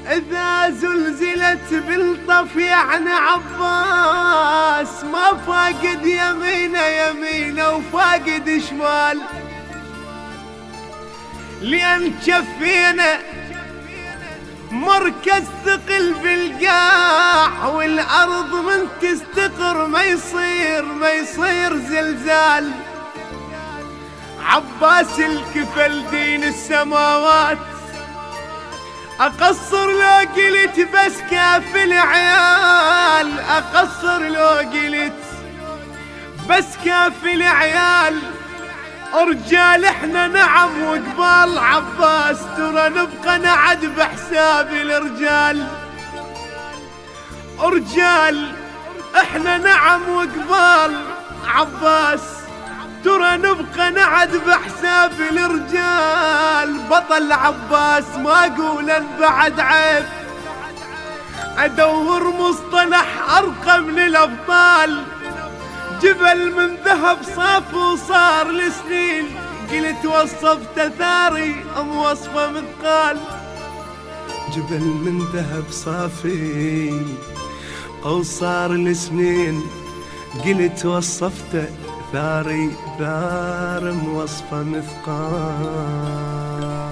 إذا زلزلت بالطف يعني عباس ما فاقد يمينه وفاقد شمال، لأن جفينا مركز ثقل بالقاع، والأرض من تستقر ما يصير زلزال. عباس الكفل دين السماوات، أقصر لو قلت بس كاف العيال، أقصر لو قلت بس كاف العيال. رجال احنا نعم وقبال عباس، ترى نبقى نعد بحساب الرجال. رجال احنا نعم وقبال عباس، ترى نبقى نعد بحساب الرجال. بطل عباس ما قولا بعد عيب، ادور مصطلح ارقى من الابطال. جبل من ذهب صاف وصار لسنين، قلت وصفت ثاري ام وصفه مثقال. جبل من ذهب صافي او صار لسنين، قلت وصفته ثاري ثار وصفه مثقال.